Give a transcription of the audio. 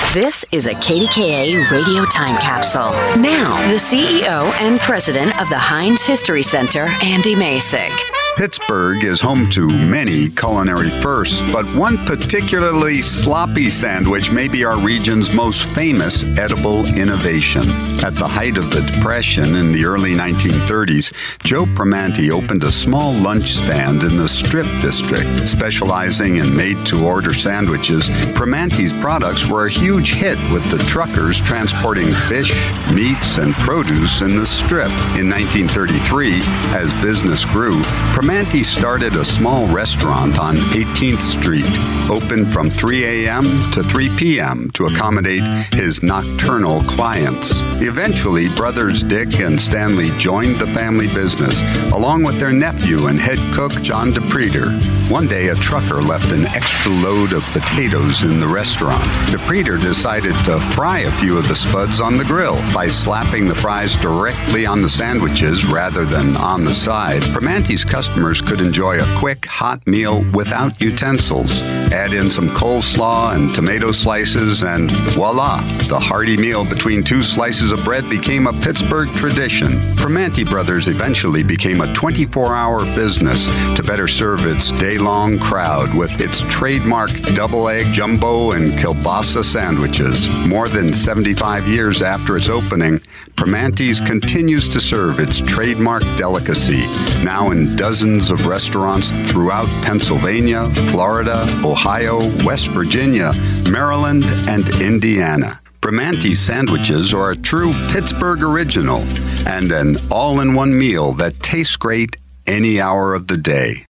This is a KDKA radio time capsule. Now, the CEO and president of the Heinz History Center, Andy Masek. Pittsburgh is home to many culinary firsts, but one particularly sloppy sandwich may be our region's most famous edible innovation. At the height of the Depression in the early 1930s, Joe Primanti opened a small lunch stand in the Strip District, specializing in made-to-order sandwiches. Primanti's products were a huge hit with the truckers transporting fish, meats, and produce in the Strip. In 1933, as business grew, Primanti started a small restaurant on 18th Street, open from 3 a.m. to 3 p.m. to accommodate his nocturnal clients. Eventually, brothers Dick and Stanley joined the family business, along with their nephew and head cook, John DePreter. One day, a trucker left an extra load of potatoes in the restaurant. DePreter decided to fry a few of the spuds on the grill by slapping the fries directly on the sandwiches rather than on the side. Primanti's customers could enjoy a quick, hot meal without utensils. Add in some coleslaw and tomato slices, and voila! The hearty meal between two slices of bread became a Pittsburgh tradition. Primanti Brothers eventually became a 24-hour business to better serve its day-long crowd with its trademark double-egg, jumbo, and kielbasa sandwiches. More than 75 years after its opening, Primanti's continues to serve its trademark delicacy, now in dozens of restaurants throughout Pennsylvania, Florida, Ohio, West Virginia, Maryland, and Indiana. Primanti sandwiches are a true Pittsburgh original and an all-in-one meal that tastes great any hour of the day.